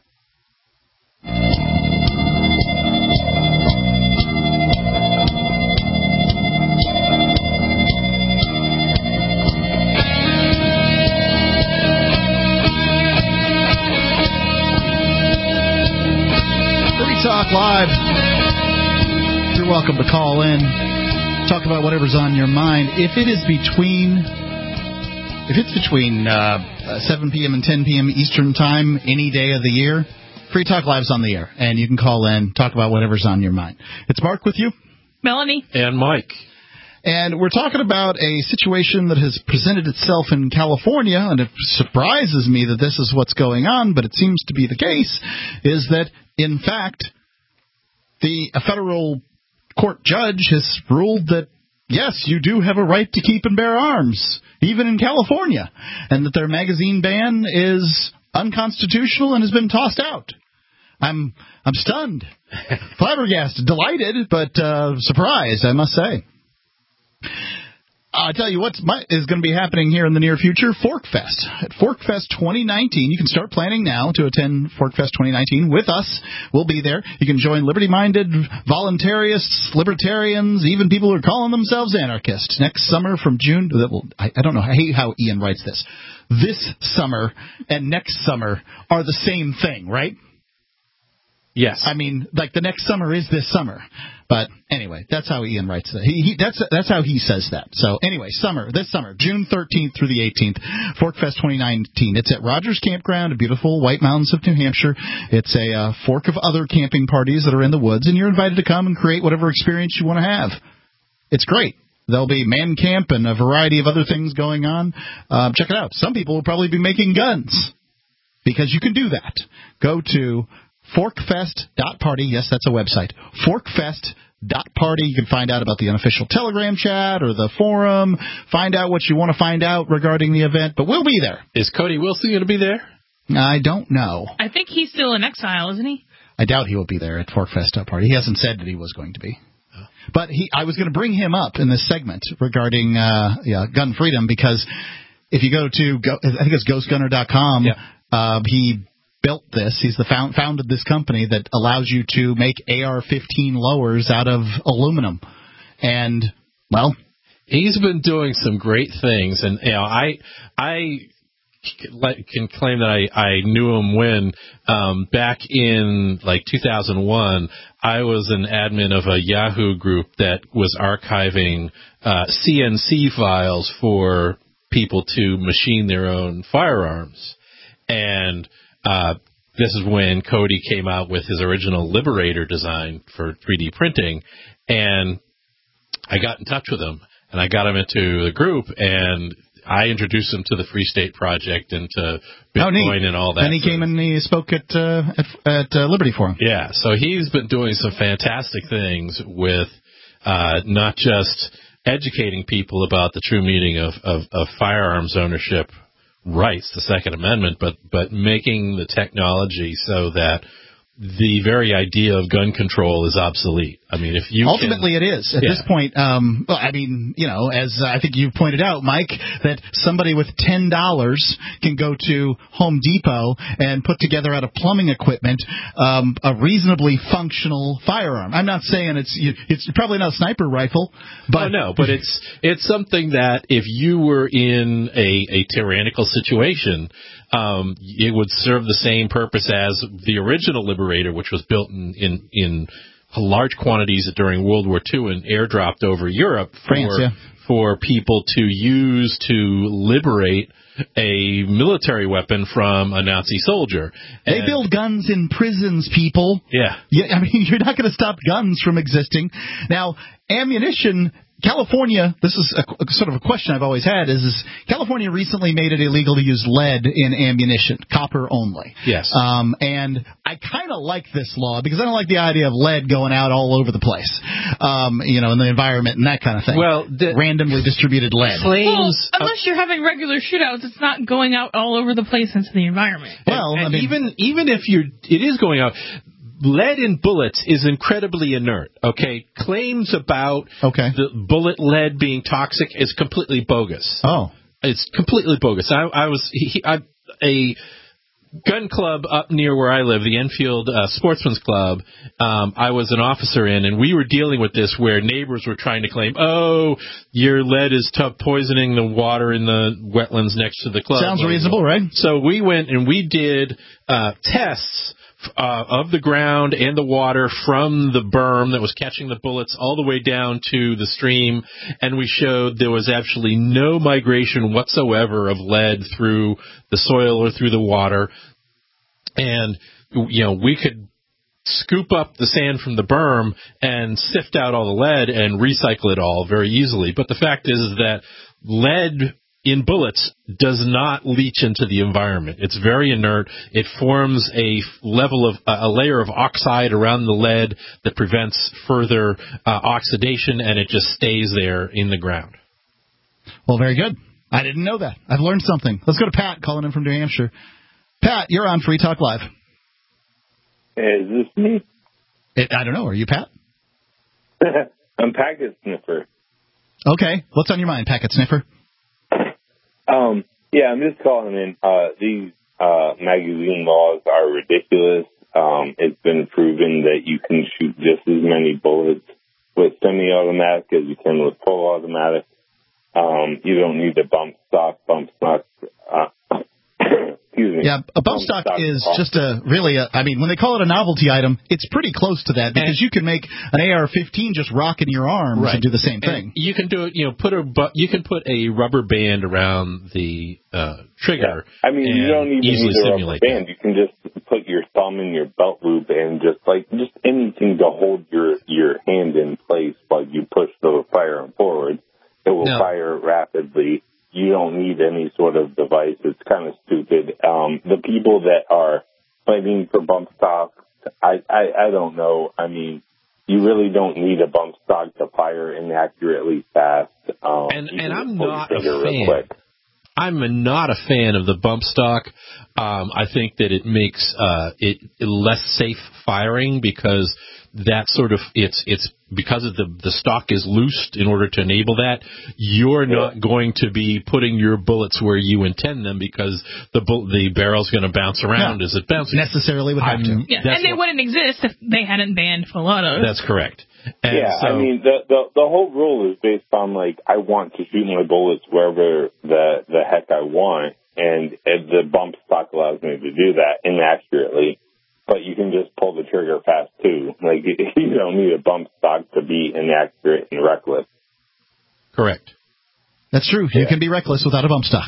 B: Free Talk Live. You're welcome to call in. Talk about whatever's on your mind. If it is between, if it's between uh, seven p.m. and ten p.m. Eastern Time, any day of the year, Free Talk Live's on the air, and you can call in, talk about whatever's on your mind. It's Mark with you,
C: Melanie,
D: and Mike,
B: and we're talking about a situation that has presented itself in California, and it surprises me that this is what's going on, but it seems to be the case. Is that in fact the a federal court judge has ruled that, yes, you do have a right to keep and bear arms, even in California, and that their magazine ban is unconstitutional and has been tossed out. I'm I'm stunned, flabbergasted, delighted, but uh, surprised, I must say. I'll tell you what is going to be happening here in the near future, Forkfest. At Forkfest twenty nineteen, you can start planning now to attend Forkfest twenty nineteen with us. We'll be there. You can join liberty-minded voluntarists, libertarians, even people who are calling themselves anarchists. Next summer from June, I, I don't know, I hate how Ian writes this. This summer and next summer are the same thing, right?
D: Yes.
B: I mean, like the next summer is this summer. But anyway, that's how Ian writes that. He, he, that's that's how he says that. So anyway, summer, this summer, June thirteenth through the eighteenth, Forkfest twenty nineteen. It's at Rogers Campground, the beautiful White Mountains of New Hampshire. It's a uh, fork of other camping parties that are in the woods, and you're invited to come and create whatever experience you want to have. It's great. There'll be man camp and a variety of other things going on. Uh, check it out. Some people will probably be making guns because you can do that. Go to forkfest dot party. Yes, that's a website. forkfest dot party. You can find out about the unofficial Telegram chat or the forum. Find out what you want to find out regarding the event. But we'll be there.
D: Is Cody Wilson going to be there?
B: I don't know.
C: I think he's still in exile, isn't he?
B: I doubt he will be there at forkfest dot party. He hasn't said that he was going to be. But he, I was going to bring him up in this segment regarding uh, yeah, gun freedom because if you go to, go, I think it's ghost gunner dot com, yeah. uh, he built this. He's the found, founded this company that allows you to make A R fifteen lowers out of aluminum. And, well,
D: he's been doing some great things. And, you know, I I can claim that I, I knew him when um, back in, like, two thousand one, I was an admin of a Yahoo group that was archiving uh, C N C files for people to machine their own firearms. And uh, this is when Cody came out with his original Liberator design for three D printing. And I got in touch with him, and I got him into the group, and I introduced him to the Free State Project and to Bitcoin and all that.
B: And he came and he spoke at uh, at, at uh, Liberty Forum.
D: Yeah, so he's been doing some fantastic things with uh, not just educating people about the true meaning of, of, of firearms ownership rights, the Second Amendment, but but making the technology so that the very idea of gun control is obsolete. I mean, if you
B: ultimately
D: can,
B: it is at
D: yeah.
B: this point. Um, well, I mean, you know, as uh, I think you pointed out, Mike, that somebody with ten dollars can go to Home Depot and put together out of plumbing equipment um, a reasonably functional firearm. I'm not saying it's it's probably not a sniper rifle, but
D: oh, no, but it's it's something that if you were in a, a tyrannical situation, um, it would serve the same purpose as the original Liberator, which was built in in, in large quantities during World War Two and airdropped over Europe for,
B: France, yeah.
D: for people to use to liberate a military weapon from a Nazi soldier.
B: They
D: and,
B: build guns in prisons, people.
D: Yeah.
B: yeah. I mean, you're not going to stop guns from existing. Now, ammunition... California, this is a, a sort of a question I've always had, is, is California recently made it illegal to use lead in ammunition, copper only.
D: Yes.
B: Um, and I kind of like this law because I don't like the idea of lead going out all over the place, um, you know, in the environment and that kind of thing.
D: Well, the
B: randomly distributed lead.
D: Claims
C: well, unless you're having regular shootouts, it's not going out all over the place into the environment.
D: Well, and, and I mean, even even if you're, it is going out. Lead in bullets is incredibly inert, okay? Claims about
B: okay.
D: the bullet lead being toxic is completely bogus.
B: Oh.
D: It's completely bogus. I, I was he, I, a gun club up near where I live, the Enfield uh, Sportsman's Club, um, I was an officer in, and we were dealing with this where neighbors were trying to claim, oh, your lead is tough poisoning the water in the wetlands next to the club.
B: Sounds reasonable, right?
D: So we went and we did uh, tests Uh, of the ground and the water from the berm that was catching the bullets all the way down to the stream, and we showed there was actually no migration whatsoever of lead through the soil or through the water. And, you know, we could scoop up the sand from the berm and sift out all the lead and recycle it all very easily. But the fact is, is that lead in bullets does not leach into the environment. It's very inert. It forms a level of uh, a layer of oxide around the lead that prevents further uh, oxidation, and it just stays there in the ground.
B: Well, very good. I didn't know that. I've learned something. Let's go to Pat calling in from New Hampshire. Pat, you're on Free Talk Live.
G: Is this me?
B: It, I don't know. Are you Pat?
G: I'm Packet Sniffer.
B: Okay. What's on your mind, Packet Sniffer?
G: Um, yeah, I'm just calling in. Uh, these uh, magazine laws are ridiculous. Um, it's been proven that you can shoot just as many bullets with semi-automatic as you can with full automatic. Um, you don't need to bump stock, bump stock. Uh, excuse me.
B: Yeah, a bump stock is just a really, a, I mean, when they call it a novelty item, it's pretty close to that because you can make an A R fifteen just rock in your arms
D: right.
B: and do the same thing.
D: And you can do it, you know, put a, you can put a rubber band around the uh, trigger.
G: Yeah. I mean, you don't even
D: easily
G: need a
D: simulate
G: rubber band. You can just put your thumb in your belt loop and just like, just anything to hold your, your hand in place while you push the firearm forward. It will
F: No.
G: fire rapidly. You don't need any sort of device. It's kind of stupid. Um, the people that are fighting for bump stock, I, I, I don't know. I mean, you really don't need a bump stock to fire inaccurately fast. Um,
D: and
G: you
D: and
G: can
D: I'm
G: just pull your
D: not a
G: trigger real
D: fan.
G: quick.
D: I'm a, not a fan of the bump stock. Um, I think that it makes uh, it less safe firing because that sort of it's it's because of the the stock is loosed in order to enable that. You're
G: Yeah.
D: not going to be putting your bullets where you intend them because the bull, the barrel's going to bounce around
B: Yeah.
D: as it bounces.
B: Necessarily would have
D: I'm,
B: to.
C: Yeah,
D: that's
C: and they
D: what-
C: wouldn't exist if they hadn't banned full autos.
D: That's correct. And
G: yeah,
D: so,
G: I mean the, the the whole rule is based on like I want to shoot my bullets wherever the the heck I want, and, and the bump stock allows me to do that inaccurately. But you can just pull the trigger fast too. Like you don't need a bump stock to be inaccurate and reckless.
D: correct.
B: That's true. You
G: Yeah.
B: can be reckless without a bump stock.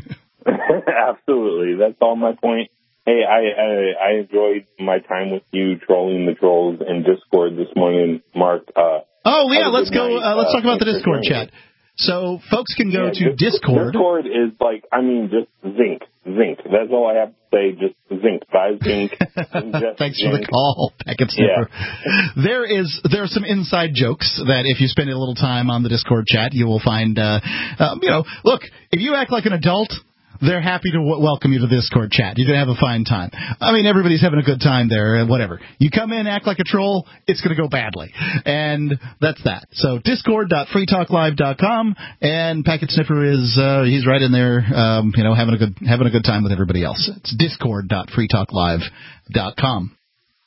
G: Absolutely, that's all my point. Hey, I, I I enjoyed my time with you trolling the trolls in Discord this morning, Mark. Uh,
B: Oh, yeah,
G: have a
B: let's
G: good
B: go.
G: night.
B: Uh, let's
G: Uh,
B: talk about the
G: thanks for
B: Discord
G: joining
B: chat. So folks can go
G: Yeah,
B: to
G: Dis-
B: Discord.
G: Discord is like, I mean, just zinc, zinc. That's all I have to say. Just zinc, buy zinc. ingest
B: Thanks for the
G: zinc.
B: call, Packet Sniffer. There is there are some inside jokes that if you spend a little time on the Discord chat, you will find. Uh, uh, you know, look, if you act like an adult, they're happy to w- welcome you to the Discord chat. You're going to have a fine time. I mean, everybody's having a good time there, uh, whatever. You come in, act like a troll, it's going to go badly. And that's that. So discord dot free talk live dot com, and Packet Sniffer is, uh, he's right in there, um, you know, having a good having a good time with everybody else. It's discord dot free talk live dot com.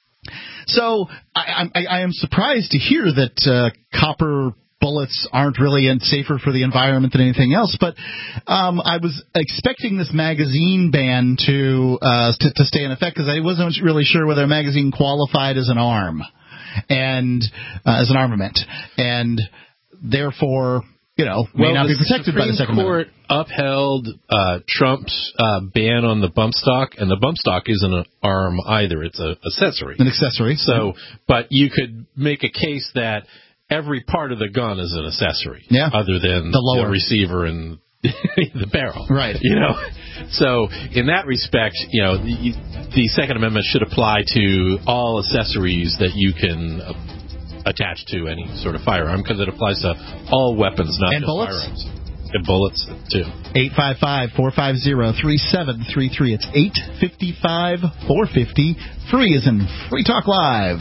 B: So I, I, I am surprised to hear that uh, copper bullets aren't really safer for the environment than anything else. But um, I was expecting this magazine ban to uh, to, to stay in effect because I wasn't really sure whether a magazine qualified as an arm and uh, as an armament, and therefore, you know, may
D: well,
B: not
D: the
B: be protected
D: Supreme
B: by the Second
D: Court
B: Amendment.
D: upheld uh, Trump's uh, ban on the bump stock, and the bump stock isn't an arm either; it's an accessory.
B: An accessory.
D: So, but you could make a case that every part of the gun is an accessory,
B: yeah,
D: other than
B: the lower
D: the receiver and the barrel,
B: right?
D: You know, so in that respect, you know, the, the Second Amendment should apply to all accessories that you can uh, attach to any sort of firearm because it applies to all weapons, not
B: and
D: just
B: bullets.
D: firearms. And bullets too.
B: eight five five, four five zero, three seven three three. It's eight five five, four five zero, free as in Free Talk Live.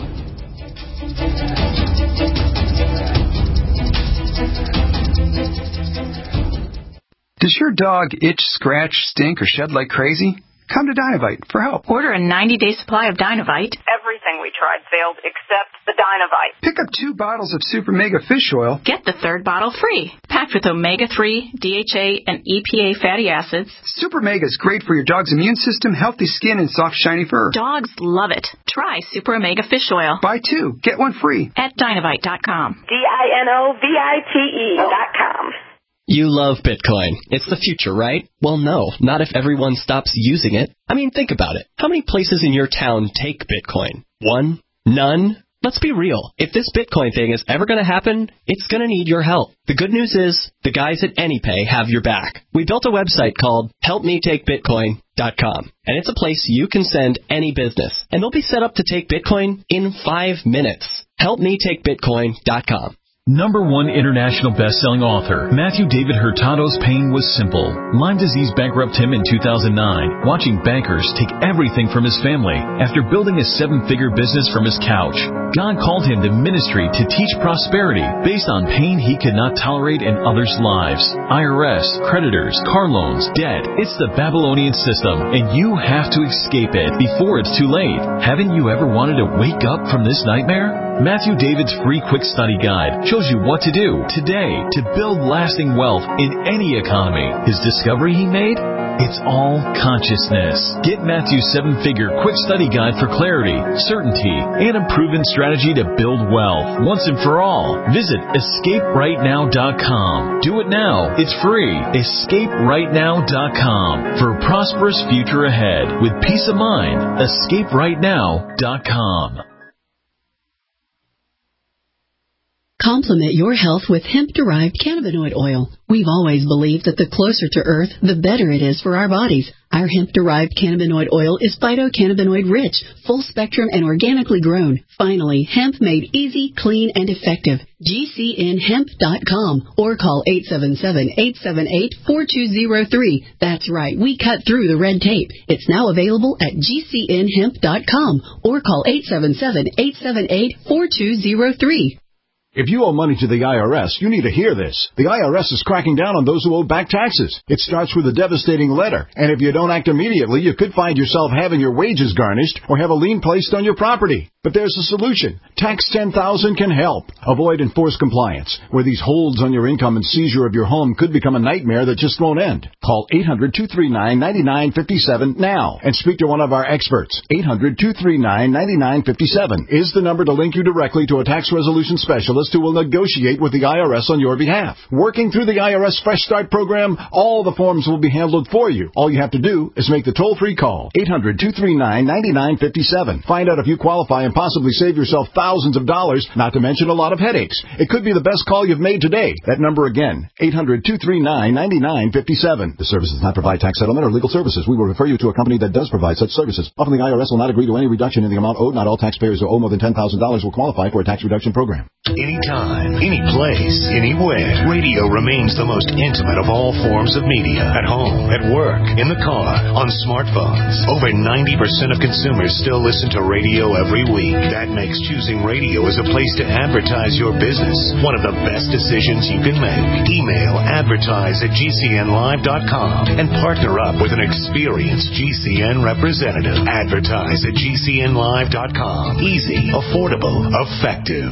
H: Does your dog itch, scratch, stink, or shed like crazy? Come to Dynovite for help.
W: Order a ninety-day supply of Dynovite.
E: Everything we tried failed except the Dynovite.
H: Pick up two bottles of Super Mega Fish Oil.
W: Get the third bottle free. Packed with omega three, D H A, and E P A fatty acids.
H: Super Mega is great for your dog's immune system, healthy skin, and soft, shiny fur.
W: Dogs love it. Try Super Omega Fish Oil.
H: Buy two, get one free.
W: At Dynovite dot com.
E: D I N O V I T E dot com.
F: You love Bitcoin. It's the future, right? Well, no, not if everyone stops using it. I mean, think about it. How many places in your town take Bitcoin? One? None? Let's be real. If this Bitcoin thing is ever going to happen, it's going to need your help. The good news is, the guys at AnyPay have your back. We built a website called help me take bitcoin dot com, and it's a place you can send any business, and they'll be set up to take Bitcoin in five minutes. help me take bitcoin dot com.
X: Number one international best-selling author, Matthew David Hurtado's pain was simple. Lyme disease bankrupted him in two thousand nine, watching bankers take everything from his family after building a seven-figure business from his couch. God called him to ministry to teach prosperity based on pain he could not tolerate in others' lives. I R S, creditors, car loans, debt. It's the Babylonian system, and you have to escape it before it's too late. Haven't you ever wanted to wake up from this nightmare? Matthew David's free quick study guide shows you what to do today to build lasting wealth in any economy. His discovery he made? It's all consciousness. Get Matthew's seven-figure quick study guide for clarity, certainty, and a proven strategy to build wealth once and for all. Visit escape right now dot com. Do it now. It's free. escape right now dot com for a prosperous future ahead with peace of mind. escape right now dot com.
I: Complement your health with hemp-derived cannabinoid oil. We've always believed that the closer to Earth, the better it is for our bodies. Our hemp-derived cannabinoid oil is phytocannabinoid-rich, full-spectrum, and organically grown. Finally, hemp made easy, clean, and effective. G C N hemp dot com or call eight seven seven, eight seven eight, four two zero three. That's right, we cut through the red tape. It's now available at G C N hemp dot com or call eight seven seven, eight seven eight, four two zero three.
J: If you owe money to the I R S, you need to hear this. The I R S is cracking down on those who owe back taxes. It starts with a devastating letter, and if you don't act immediately, you could find yourself having your wages garnished or have a lien placed on your property. But there's a solution. Tax ten thousand can help. Avoid enforced compliance, where these holds on your income and seizure of your home could become a nightmare that just won't end. Call eight hundred, two three nine, nine nine five seven now and speak to one of our experts. eight hundred, two three nine, nine nine five seven is the number to link you directly to a tax resolution specialist who will negotiate with the I R S on your behalf. Working through the I R S Fresh Start program, all the forms will be handled for you. All you have to do is make the toll-free call. eight hundred, two three nine, nine nine five seven. Find out if you qualify and possibly save yourself thousands of dollars, not to mention a lot of headaches. It could be the best call you've made today. That number again, eight hundred, two three nine, nine nine five seven. The service does not provide tax settlement or legal services. We will refer you to a company that does provide such services. Often the I R S will not agree to any reduction in the amount owed. Not all taxpayers who owe more than ten thousand dollars will qualify for a tax reduction program.
N: Anytime, any place, anywhere. Radio remains the most intimate of all forms of media. At home, at work, in the car, on smartphones. Over ninety percent of consumers still listen to radio every week. That makes choosing radio as a place to advertise your business one of the best decisions you can make. Email advertise at G C N live dot com and partner up with an experienced G C N representative. Advertise at G C N live dot com. Easy, affordable, effective.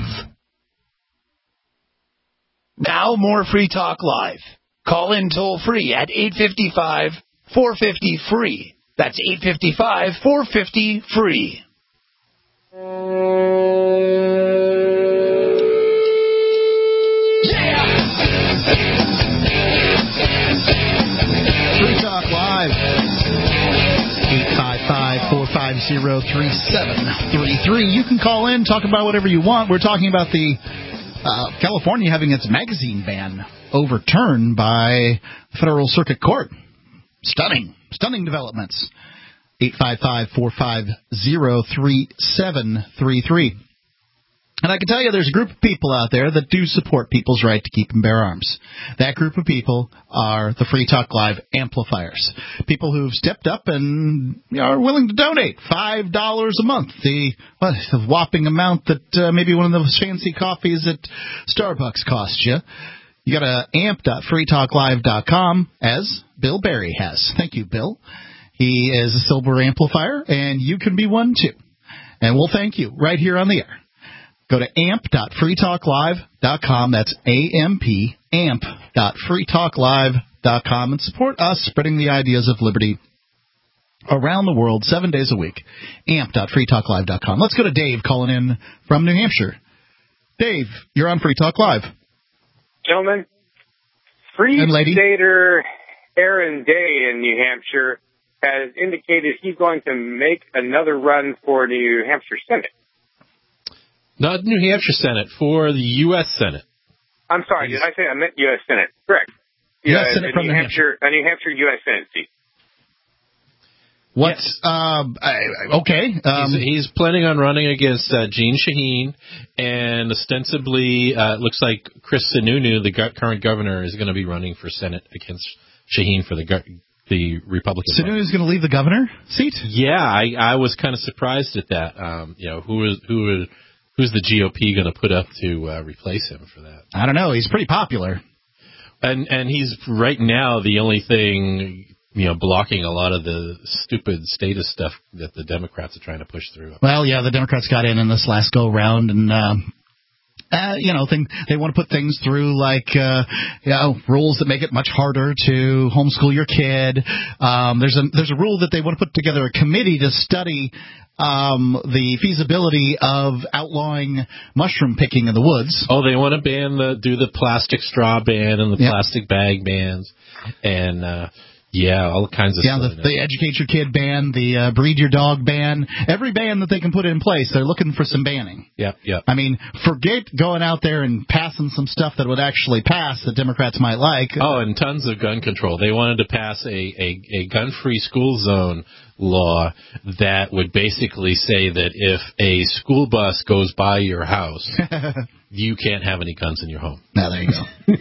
O: Now more Free Talk Live. Call in toll free at eight five five, four five zero, free. That's eight five five, four five zero, free.
B: Free Talk Live. eight five five, four five zero, three seven three three. You can call in, talk about whatever you want. We're talking about the uh, California having its magazine ban overturned by the Federal Circuit Court. Stunning, stunning developments. eight five five, four five zero, three seven three three. And I can tell you there's a group of people out there that do support people's right to keep and bear arms. That group of people are the Free Talk Live amplifiers. People who've stepped up and you know, are willing to donate five dollars a month. The, what, the whopping amount that uh, maybe one of those fancy coffees at Starbucks costs you. You go to amp dot free talk live dot com, as Bill Berry has. Thank you, Bill. He is a silver amplifier, and you can be one too. And we'll thank you right here on the air. Go to amp dot free talk live dot com. That's A M P, amp dot free talk live dot com, and support us spreading the ideas of liberty around the world seven days a week. amp dot free talk live dot com. Let's go to Dave calling in from New Hampshire. Dave, you're on Free Talk Live.
K: Gentlemen, Free Stater Aaron Day in New Hampshire has indicated he's going to make another run for New Hampshire Senate.
D: Not New Hampshire Senate, for the U S Senate.
K: I'm sorry, did I say I meant U S Senate? Correct.
B: U S Senate from
K: New
B: New
K: Hampshire, a New Hampshire U S Senate seat.
B: What's yes. um, okay? Um,
D: he's, he's planning on running against uh, Jeanne Shaheen, and ostensibly, uh, it looks like Chris Sununu, the go- current governor, is going to be running for Senate against Shaheen for the go- the Republican.
B: Sununu is going to leave the governor seat?
D: Yeah, I, I was kind of surprised at that. Um, you know, who is who is who's the G O P going to put up to uh, replace him for that?
B: I don't know. He's pretty popular,
D: and and he's right now the only thing, you know, blocking a lot of the stupid status stuff that the Democrats are trying to push through.
B: Well, yeah, the Democrats got in in this last go round, and um, uh, you know, thing, they want to put things through like uh, you know, rules that make it much harder to homeschool your kid. Um, there's a there's a rule that they want to put together a committee to study um, the feasibility of outlawing mushroom picking in the woods.
D: Oh, they want to ban the do the plastic straw ban and the yep. plastic bag bans, and uh, Yeah, all kinds of
B: yeah,
D: stuff.
B: Yeah, the, the educate your kid ban, the uh, breed your dog ban, every ban that they can put in place, they're looking for some banning.
D: Yep, yep.
B: I mean, forget going out there and passing some stuff that would actually pass that Democrats might like.
D: Oh, and tons of gun control. They wanted to pass a, a, a gun-free school zone law that would basically say that if a school bus goes by your house, you can't have any guns in your home.
B: Now, there you go.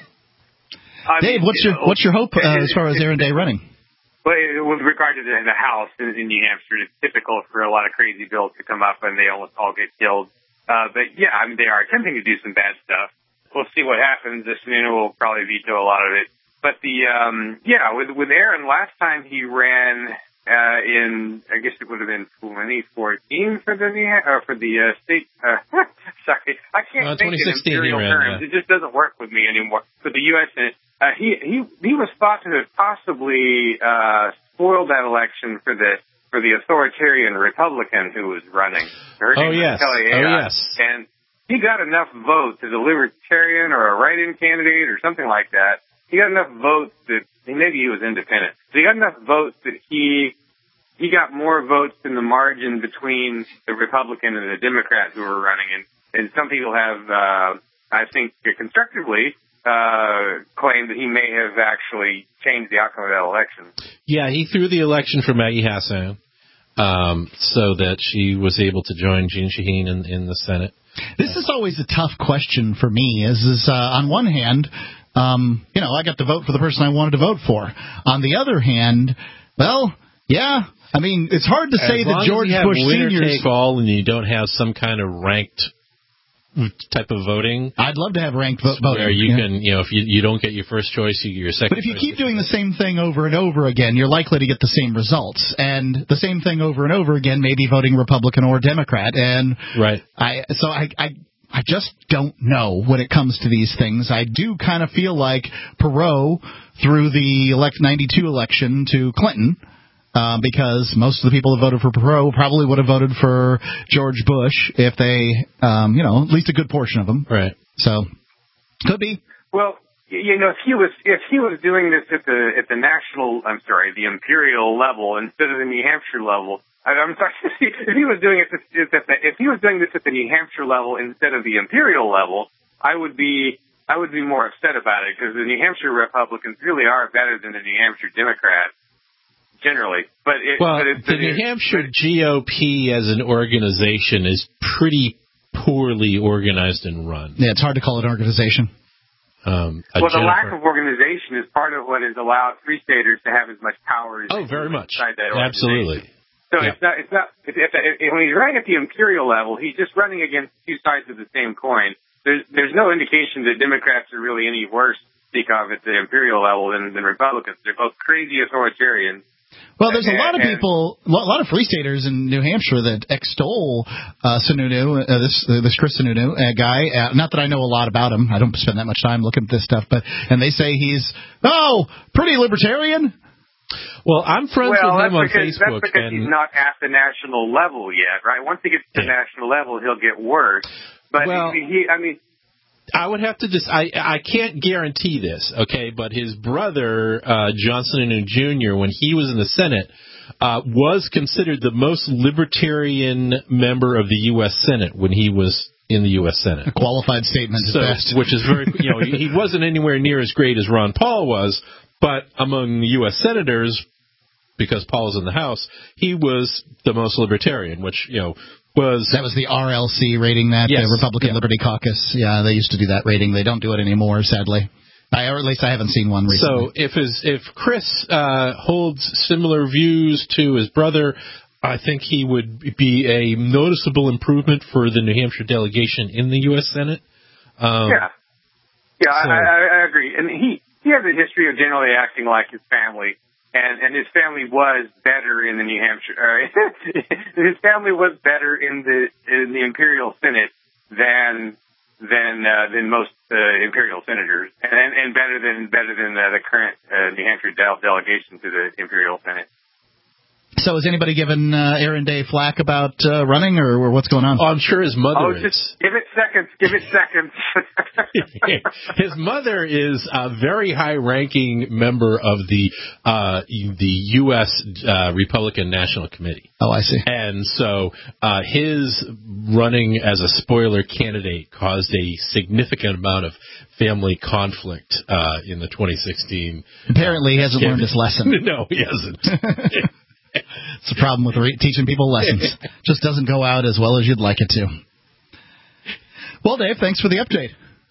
A: I
B: Dave,
A: mean,
B: what's your
A: know,
B: what's your hope uh, as far as Aaron Day running?
A: Well, with regard to the, the House in, in New Hampshire, it's typical for a lot of crazy bills to come up and they almost all get killed. Uh, but yeah, I mean, they are attempting to do some bad stuff. We'll see what happens. This Sununu will probably veto a lot of it. But the um, yeah, with with Aaron, last time he ran uh, in, I guess it would have been twenty fourteen for the New uh, for the uh, state. Uh, sorry, I can't
D: uh,
A: think in imperial
D: ran,
A: terms.
D: yeah.
A: It just doesn't work with me anymore. For the U S Senate. Uh, he he he was thought to have possibly uh, spoiled that election for the for the authoritarian Republican who was running. Her
D: Oh
A: name was
D: yes,
A: Kelly
D: oh
A: Ayotte.
D: yes.
A: And he got enough votes as a libertarian or a write-in candidate or something like that. He got enough votes that maybe he was independent. So he got enough votes that he he got more votes in the margin between the Republican and the Democrat who were running. And and some people have, uh, I think, constructively. Uh, claimed that he may have actually changed the outcome of that election.
D: Yeah, he threw the election for Maggie Hassan, um, so that she was able to join Jeanne Shaheen in, in the Senate.
B: This is always a tough question for me. Is is uh, on one hand, um, you know, I got to vote for the person I wanted to vote for. On the other hand, well, yeah, I mean, it's hard to say
D: as
B: that George
D: as you have
B: Bush
D: winner
B: Senior's
D: take all, and you don't have some kind of ranked type of voting.
B: I'd love to have ranked vo- voting.
D: Where you
B: yeah.
D: can, you know, if you, you don't get your first choice, you get your second.
B: But if you
D: choice.
B: keep doing the same thing over and over again, you're likely to get the same results. And the same thing over and over again, maybe voting Republican or Democrat. And
D: right.
B: I so I I I just don't know when it comes to these things. I do kind of feel like Perot threw the elect ninety-two election to Clinton. Uh, because most of the people who voted for Perot probably would have voted for George Bush if they, um, you know, at least a good portion of them.
D: Right.
B: So, could be.
A: Well, you know, if he was if he was doing this at the at the national, I'm sorry, the imperial level instead of the New Hampshire level. I, I'm sorry, if he was doing it at the, if he was doing this at the New Hampshire level instead of the imperial level, I would be I would be more upset about it because the New Hampshire Republicans really are better than the New Hampshire Democrats. Generally, but it,
D: well,
A: but it's,
D: the New Hampshire G O P as an organization is pretty poorly organized and run.
B: Yeah, it's hard to call it an organization.
D: Um,
A: well, the
D: Jennifer,
A: lack of organization is part of what has allowed free staters to have as much power as
D: oh, very much,
A: inside that
D: absolutely.
A: So
D: yeah.
A: it's not, it's not. If, if, if, when he's running at the imperial level, he's just running against two sides of the same coin. There's there's no indication that Democrats are really any worse to speak of at the imperial level than, than Republicans. They're both crazy authoritarians.
B: Well, there's a lot of people, a lot of free staters in New Hampshire that extol uh, Sununu, uh, this uh, this Chris Sununu uh, guy. Uh, not that I know a lot about him. I don't spend that much time looking at this stuff. But and they say he's, oh, pretty libertarian.
D: Well, I'm friends
A: well,
D: with him on
A: because,
D: Facebook.
A: That's because
D: and
A: he's not at the national level yet, right? Once he gets to the
D: yeah.
A: national level, he'll get worse. But
D: well,
A: he, he, I mean...
D: I would have to just, I, I can't guarantee this, okay, but his brother, uh, John Sununu Junior, when he was in the Senate, uh, was considered the most libertarian member of the U S Senate when he was in the U S Senate.
B: A qualified statement
D: so,
B: at best.
D: Which is very, you know, he wasn't anywhere near as great as Ron Paul was, but among the U S senators, because Paul was in the House, he was the most libertarian, which, you know, was...
B: That was the R L C rating, that,
D: yes,
B: the Republican
D: yeah.
B: Liberty Caucus. Yeah, they used to do that rating. They don't do it anymore, sadly. I, or at least I haven't seen one recently.
D: So if his, if Chris uh, holds similar views to his brother, I think he would be a noticeable improvement for the New Hampshire delegation in the U S Senate. Um,
A: yeah, yeah,
D: so.
A: I, I, I agree. And he, he has a history of generally acting like his family. And, and his family was better in the New Hampshire. Uh, his family was better in the in the Imperial Senate than than uh, than most uh, Imperial senators, and and better than better than uh, the current uh, New Hampshire de- delegation to the Imperial Senate.
B: So is anybody giving uh, Aaron Day flack about uh, running, or, or what's going on?
D: Oh, I'm sure his mother
K: oh,
D: is.
K: Just give it seconds. Give it seconds.
D: His mother is a very high-ranking member of the uh, the U S Uh, Republican National Committee.
B: Oh, I see.
D: And so uh, his running as a spoiler candidate caused a significant amount of family conflict uh, in the twenty sixteen.
B: Apparently, he hasn't learned his lesson.
D: No, he hasn't.
B: It's a problem with re- teaching people lessons. Just doesn't go out as well as you'd like it to. Well, Dave, thanks for the update.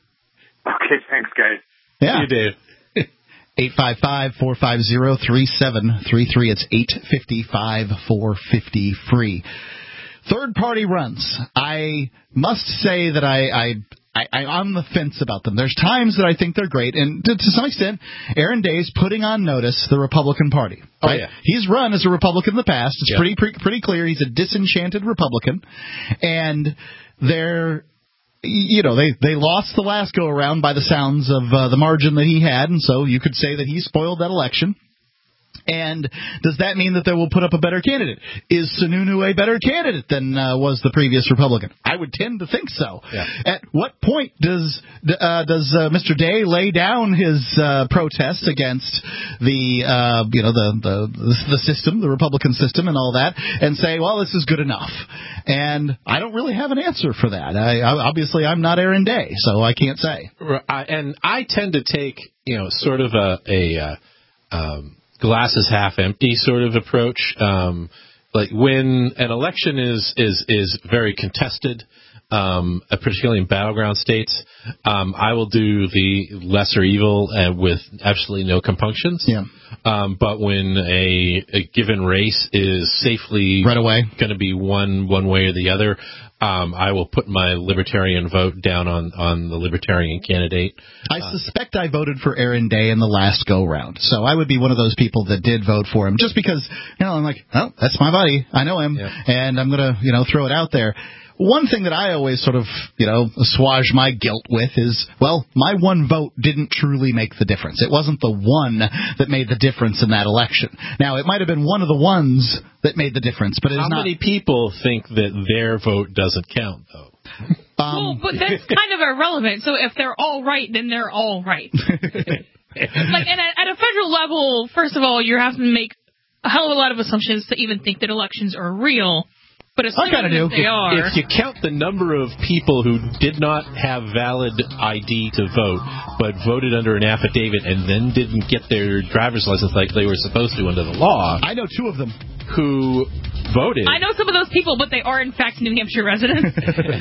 K: Okay, thanks, guys.
B: Yeah.
D: See you, Dave.
B: eight five five, four five zero, three seven three three. It's eight five five, four five zero, free. Third-party runs. I must say that I... I I, I'm on the fence about them. There's times that I think they're great, and to, to some extent, Aaron Day's putting on notice the Republican Party. Right?
D: Oh, yeah.
B: He's run as a Republican in the past. It's
D: yeah.
B: pretty, pretty pretty clear he's a disenchanted Republican, and they're, you know, they they lost the last go around by the sounds of uh, the margin that he had, and so you could say that he spoiled that election. And does that mean that they will put up a better candidate? Is Sununu a better candidate than uh, was the previous Republican? I would tend to think so.
D: Yeah.
B: At what point does uh, does uh, Mister Day lay down his uh, protest against the uh, you know the, the the system, the Republican system, and all that, and say, well, this is good enough? And I don't really have an answer for that. I, I, obviously, I'm not Aaron Day, so I can't say.
D: I, and I tend to take you know sort of a a uh, um, glass is half empty sort of approach. Um, like when an election is is is very contested, um, particularly in battleground states, um, I will do the lesser evil uh, with absolutely no compunctions.
B: Yeah.
D: Um, but when a, a given race is safely
B: right away
D: going to be one one way or the other, Um, I will put my libertarian vote down on, on the libertarian candidate.
B: I uh, suspect I voted for Aaron Day in the last go-round, so I would be one of those people that did vote for him, just because, you know, I'm like, oh, that's my buddy, I know him, yeah. and I'm going to, you know, throw it out there. One thing that I always sort of, you know, assuage my guilt with is, well, my one vote didn't truly make the difference. It wasn't the one that made the difference in that election. Now, it might have been one of the ones that made the difference, but it's
D: How
B: not.
D: How many people think that their vote doesn't count, though?
C: Um, well, but that's kind of irrelevant. So if they're all right, then they're all right. Like, and at, at a federal level, first of all, you have to make a hell of a lot of assumptions to even think that elections are real. But assuming that
B: do.
C: they are.
D: If you count the number of people who did not have valid I D to vote, but voted under an affidavit and then didn't get their driver's license like they were supposed to under the law.
B: I know two of them.
D: Who voted.
C: I know some of those people, but they are, in fact, New Hampshire residents.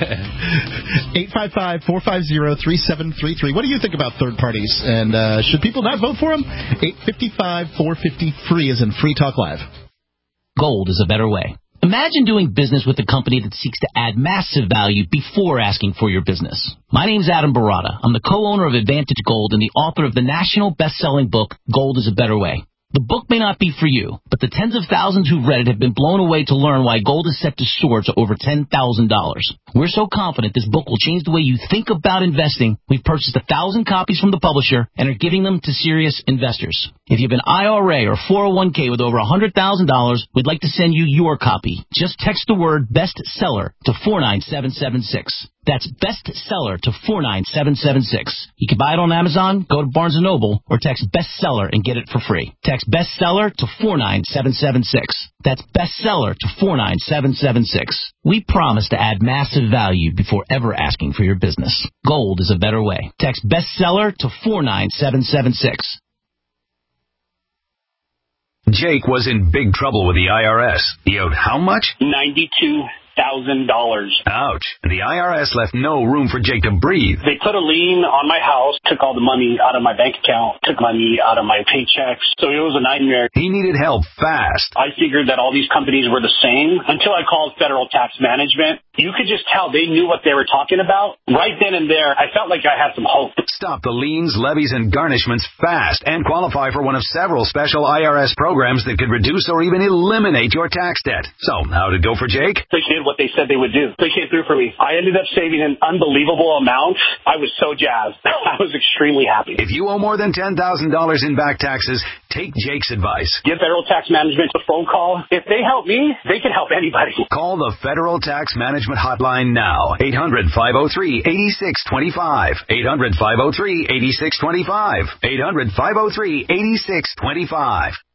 B: eight five five, four five zero, three seven three three. What do you think about third parties? And uh, should people not vote for them? eight five five, four five zero, free is in Free Talk Live.
M: Gold is a better way. Imagine doing business with a company that seeks to add massive value before asking for your business. My name's Adam Barata. I'm the co-owner of Advantage Gold and the author of the national best-selling book, Gold is a Better Way. The book may not be for you, but the tens of thousands who've read it have been blown away to learn why gold is set to soar to over ten thousand dollars. We're so confident this book will change the way you think about investing, we've purchased a thousand copies from the publisher and are giving them to serious investors. If you have an I R A or four oh one k with over one hundred thousand dollars, we'd like to send you your copy. Just text the word bestseller to four nine seven seven six. That's bestseller to four nine seven seven six. You can buy it on Amazon, go to Barnes and Noble, or text bestseller and get it for free. Text bestseller to four nine seven seven six. That's bestseller to four nine seven seven six. We promise to add massive value before ever asking for your business. Gold is a better way. Text bestseller to four nine seven seven six.
P: Jake was in big trouble with the I R S. He owed how much?
Q: ninety-two thousand dollars.
P: Ouch. The I R S left no room for Jake to breathe.
Q: They put a lien on my house, took all the money out of my bank account, took money out of my paychecks. So it was a nightmare.
P: He needed help fast.
Q: I figured that all these companies were the same until I called Federal Tax Management. You could just tell they knew what they were talking about. Right then and there, I felt like I had some hope.
P: Stop the liens, levies, and garnishments fast and qualify for one of several special I R S programs that could reduce or even eliminate your tax debt. So, how'd it go for Jake?
Q: The kid what they said they would do. They came through for me. I ended up saving an unbelievable amount. I was so jazzed. I was extremely happy.
P: If you owe more than ten thousand dollars in back taxes, take Jake's advice.
Q: Give Federal Tax Management a phone call. If they help me, they can help anybody.
P: Call the Federal Tax Management Hotline now. eight hundred, five oh three, eight six two five. eight hundred, five oh three, eight six two five. eight hundred, five oh three, eight six two five.